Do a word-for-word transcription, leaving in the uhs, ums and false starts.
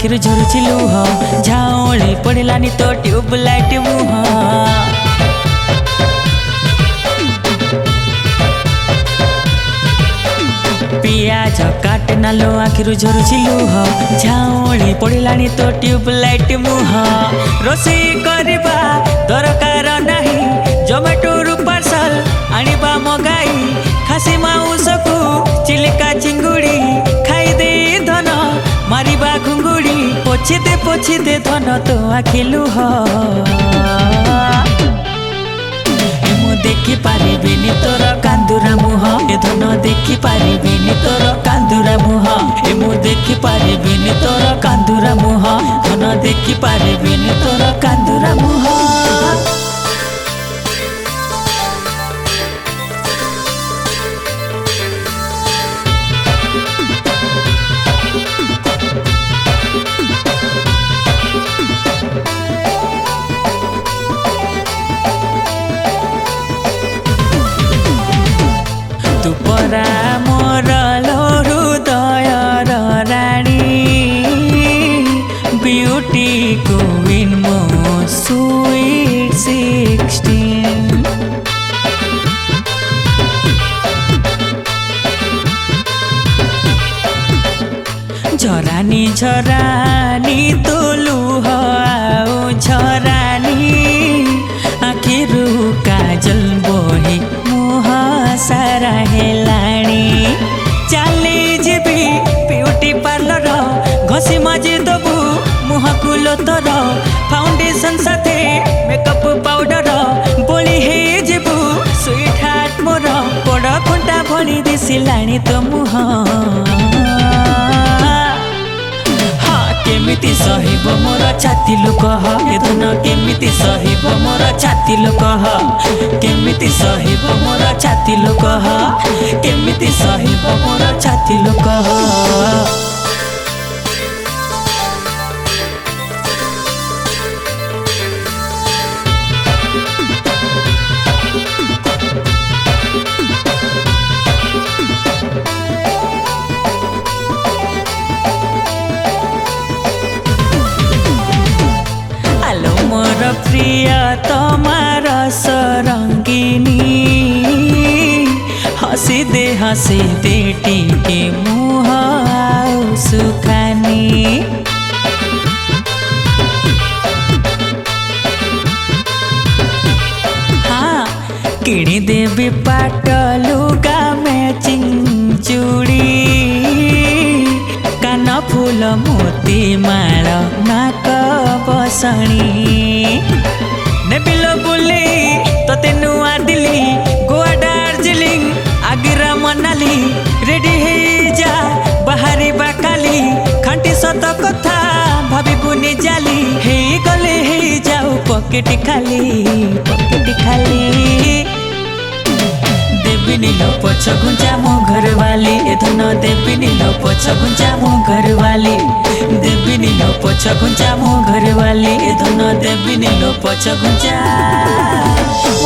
आखिर झरुची लुह झाओली पड़लानी तो ट्यूबलाइट मुह पियाज काटना लो आखिर झरुची लुह झाओली पड़लानी तो ट्यूबलाइट मुह रोषेई करबा दरकार नाही जोमेटो रु पार्सल आनिबा मगाई खासी माउस को चिलिका चिंगुड़ी खाई दे धन मारिबा घुंगुड़ी पोछिदे पोछिदे धन तो आखि लुह देखी पारिबिनी तोर कांदुरा मुह ए धन देखी पारिबिनी तोर कांदुरा मुह ए मु देखी पारिबिनी तोर कांदुरा मुह धन देखी पारिबिनी तोर कांदुरा मुह तू परा मोर हृदय राणी ब्यूटी क्वीन मो स्वीट सिक्सटीन झरानी झरानी तो लुह आउ झरानी आखिरु काजल बोही मुह सारा हेलाणी चली जीवी ब्यूटी पार्लर घसी मजी दबु मुह कुलो तोर फाउंडेशन साथे मेकअप पाउडर बोली हे जीवु स्वीट हार्ट मोर बड़ खुंटा भली दिसिलाणी तो मुह केमिति सहिब मोर छाती लोक ए धन केमिति सहिब मोर छाती लोक केमिति सहिब मोर छाती लोक केमिति सहिब मोर छाती लोक मोर प्रिय तमार सरंगिनी हसी दे हसी दे टिके मुह आउ सुखानी हाँ किणी देवी पाट लुगा मैचिंग चूड़ी कान फूल मोती माल नाक बसणी नेबिलो बुली तोते नुआ दिली गोवा दार्जिलिंग आगिरा मनाली रेडी हे जा बाहरी बाकाली खांटी सत कथा भाभी बुनी जाली हे गले हे जाऊ पकेट खाली पकेट खाली देवी नीलो पछ घुंचा मो घर वाली ए धन देवी नीलो पछ घुंचा मो घर वाली देवी नीलो पछ घुंचा मो घर वाली ए धन देवी नीलो पछ घुंचा